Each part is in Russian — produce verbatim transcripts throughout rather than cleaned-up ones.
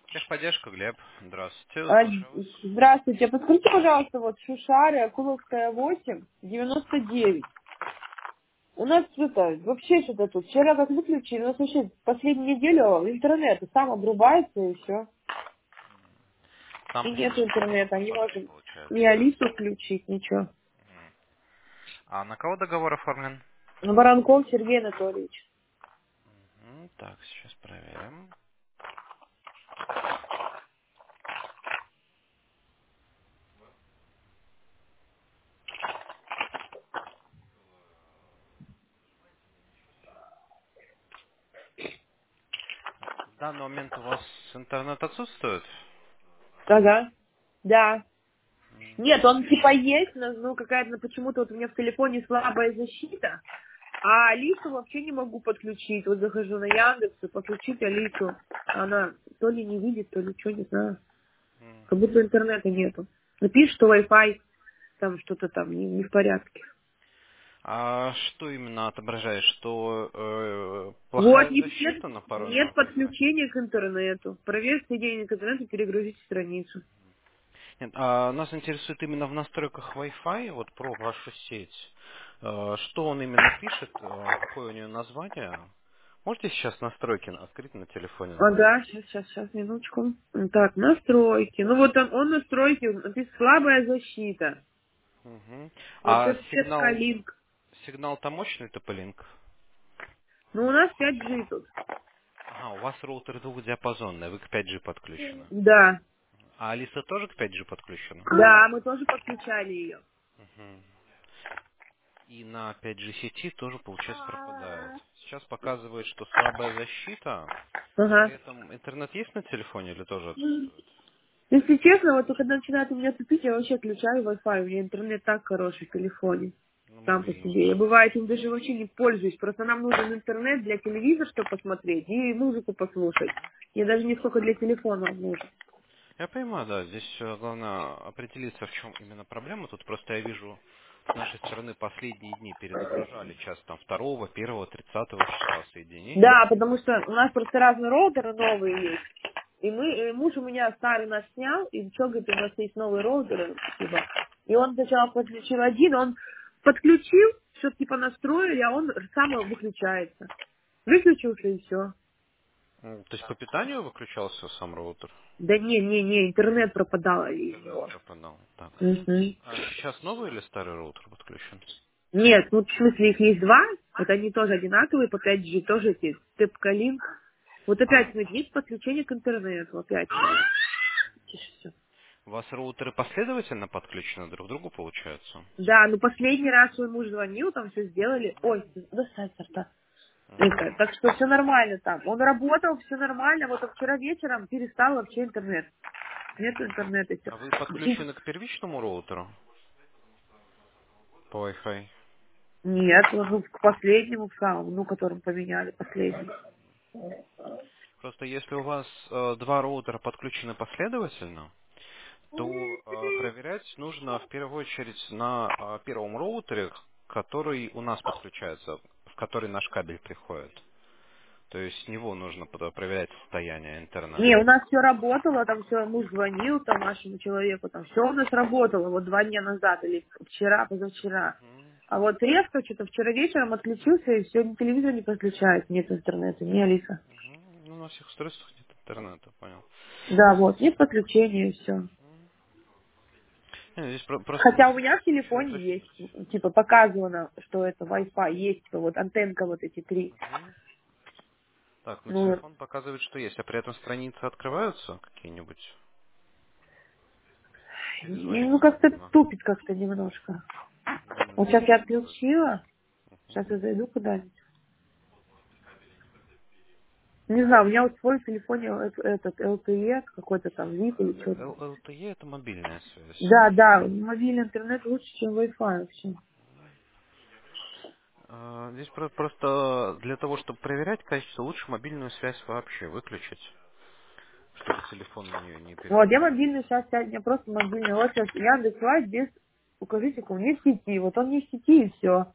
Техподдержка, Глеб. Здравствуйте, А, слушаю вас. Здравствуйте. Подскажите, пожалуйста, вот Шушары, Акуловская восемь, девяносто девять. У нас это, вообще что-то тут. Вчера как выключили, у нас вообще последнюю неделю интернет сам обрубается и все. Там И нет почему-то сам интернета, не обрубается, можем ни получается. Алису включить, ничего. Мгм. А на кого договор оформлен? Воронков Сергей Анатольевич. М, Так, сейчас проверим. В данный момент у вас интернет отсутствует? Ага. Да. М, Нет, он типа есть, но ну какая-то ну, почему-то вот у меня в телефоне слабая защита. А Алису вообще не могу подключить. Вот захожу на Яндекс и подключить Алису. Она то ли не видит, то ли что, не знаю. м. Как будто интернета нету. Напишет, что Wi-Fi там что-то там не, не в порядке. А что именно отображает? Что э, Вот, плохая нет, нет, защита на пароль нет Wi-Fi? подключения к интернету. Проверь соединение к интернету, перегрузите страницу. Нет, а нас интересует именно в настройках Wi-Fi, вот про вашу сеть. Э, Что он именно пишет, э, какое у нее название? Можете сейчас настройки открыть на телефоне наши? Ага, сейчас, сейчас, сейчас, минуточку. Так, настройки. Ну вот он, он настройки, написано слабая защита. Мгм. Вот А сейчас сигнал, Линк. сигнал-то мощный, тополинк? Ну у нас пять джи тут. Ага, у вас роутер двухдиапазонный, вы к пять джи подключены. Да. А Алиса тоже к пять джи подключена? Да, мы тоже подключали ее. Мгм. И на пять джи сети тоже, получается, пропадает. Сейчас показывает, что слабая защита, но при Ага. этом интернет есть на телефоне или тоже отсутствует? Если честно, вот когда начинает у меня тупить, я вообще отключаю Wi-Fi. У меня интернет так хороший в телефоне. Ну, Сам по мобильный, себе. Я да. бывает им даже вообще не пользуюсь. Просто нам нужен интернет для телевизора, чтобы посмотреть, и музыку послушать. Мне даже не сколько для телефона он нужен. Я понимаю, да, здесь э, главное определиться, в чем именно проблема. Тут просто я вижу с нашей стороны последние дни перезагружали часто там второго, первого, тридцатого числа соединения. Да, потому что у нас просто разные роутеры новые есть. И мы, и муж у меня старый наш снял, и что, говорит, у нас есть новые роутеры, типа. И он сначала подключил один, он подключил, что типа настроили, а он сам выключается. Выключился и все. М, То есть по питанию выключался сам роутер? Да не, не, не, интернет пропадал из Интернет него. пропадал. Так. Мгм. А сейчас новый или старый роутер подключен? Нет, ну в смысле их есть два, вот они тоже одинаковые по пять джи, тоже эти Тепкалинк. Вот опять, А, смотрите, есть подключение к интернету, опять. Тише всё. у вас роутеры последовательно подключены друг к другу, получается? Да, ну последний раз свой муж звонил, там все сделали. Ой, достать сорта. Мгм. Это, так что все нормально там. Он работал, все нормально. Вот а вчера вечером перестал вообще интернет. Нет интернета. А вы Всё. подключены к первичному роутеру по Wi-Fi? Нет, ну, к последнему, к самому, ну, которым поменяли, последний. Просто если у вас э, два роутера подключены последовательно, то э, проверять нужно в первую очередь на э, первом роутере, который у нас подключается, в который наш кабель приходит. То есть с него нужно потом проверять состояние Не, интернета. у нас все работало, там все, муж звонил там нашему человеку, там все у нас работало, вот два дня назад или вчера, позавчера. Мгм. А вот резко что-то вчера вечером отключился, и все, телевизор не подключается, нет интернета, не Алиса. Мгм. Ну, на всех устройствах нет интернета, понял. Да, вот, нет подключения, и все. Не, здесь про- просто Хотя на у меня всякий в случай телефоне уточнить. есть, типа, показано, что это Wi-Fi, есть, типа, вот антенка вот эти три. Мгм. Так, ну Ну, телефон показывает, что есть, а при этом страницы открываются какие-нибудь? Или звонит ну как-то медленно? тупит как-то немножко. М, Вот сейчас я Бывает. отключила, сейчас я зайду куда-нибудь. Не знаю, у меня вот свой в телефоне э- этот эл ти и какой-то там вид или что-то. Л- ЛТЕ это мобильная связь. Да, да, мобильный интернет лучше, чем Wi-Fi вообще. А, Здесь про- просто для того, чтобы проверять качество, лучше мобильную связь вообще выключить, чтобы телефон на нее не Вот, я переходил. мобильный сейчас, у меня просто мобильный. Вот сейчас Яндекс Лайт без, укажите, он не в сети. Вот он не в сети и все.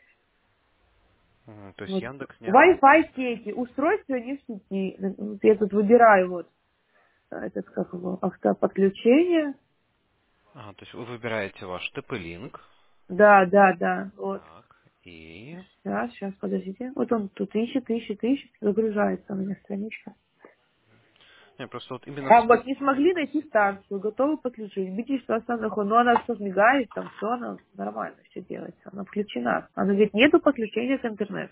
Мгм, То есть Вот. Яндекс не работает. Wi-Fi сети, устройство не в сети. Вот я тут выбираю вот. этот, как его, автоподключение. А, то есть вы выбираете ваш тэ пэ-линк. Да, да, да, вот. Так, и... Сейчас, сейчас, подождите. Вот он тут ищет, ищет, ищет, загружается у меня страничка. Не, просто вот именно А с вот не телефона смогли найти присутствует. станцию, готовы подключить. Видите, что основной ход. Но она что мигает, там все, она нормально все делается. Она включена. Она говорит, нету подключения к интернету.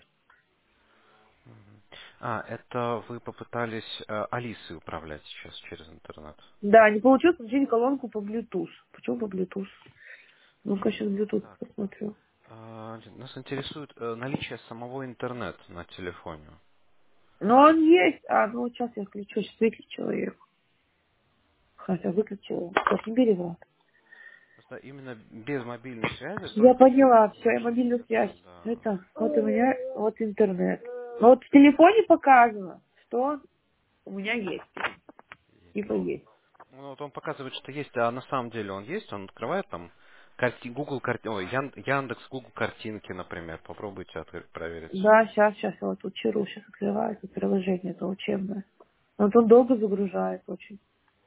А, это вы попытались э, Алисой управлять сейчас через интернет. Да, не получилось включить колонку по Bluetooth. Почему по Bluetooth? Ну-ка, сейчас Bluetooth Так, посмотрю. а, нас интересует э, наличие самого интернета на телефоне. Но он есть. А, ну вот сейчас я включу, сейчас выключила ее. Хотя выключила. Так, не бери, брат. Просто именно без мобильной связи, Я только через поняла, все, я наушники. мобильную связь. Да, Это, вот у меня, вот интернет. Но вот в телефоне показано, что у меня есть. есть. Типа Ну, есть. ну, вот он показывает, что есть, а на самом деле он есть. Он открывает там карти... Google карти... Ой, Ян- Яндекс, Google картинки, например. Попробуйте открыть, проверить. Да, сейчас, сейчас я вот тут чару, сейчас открывается приложение, это учебное. Но вот он долго загружает очень.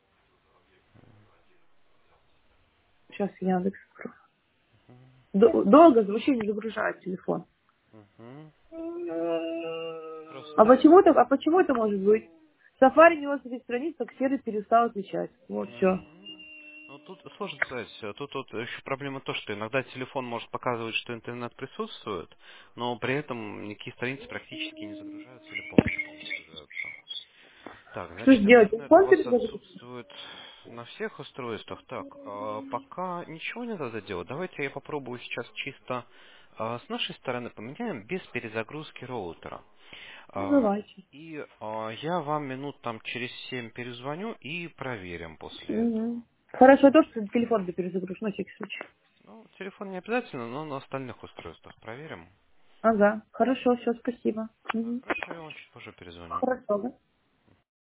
Сейчас Яндекс открою. Д- Долго вообще не загружает телефон. Угу. А Просто... почему так, а почему это может быть? Safari не может быть страниц, как сервис перестал отвечать. Вот все. Мгм. Ну, тут сложно сказать. Тут, тут еще проблема то, что иногда телефон может показывать, что интернет присутствует, но при этом никакие страницы практически не загружаются или полностью не загружаются. Так, Что же значит, делать? интернет у Телефон вас перезагрузить? отсутствует на всех устройствах. Так, а, пока ничего не надо делать. Давайте я попробую сейчас чисто а, с нашей стороны поменяем без перезагрузки роутера. Ну, А, давайте. И а, я вам минут там через семь перезвоню и проверим после этого. Мгм. Хорошо, то, что телефон ты перезагрузишь, на всякий случай. Ну, телефон не обязательно, но на остальных устройствах проверим. Ага, хорошо, все, спасибо. Да, Мгм. хорошо, я вам чуть позже перезвоню. Хорошо, да?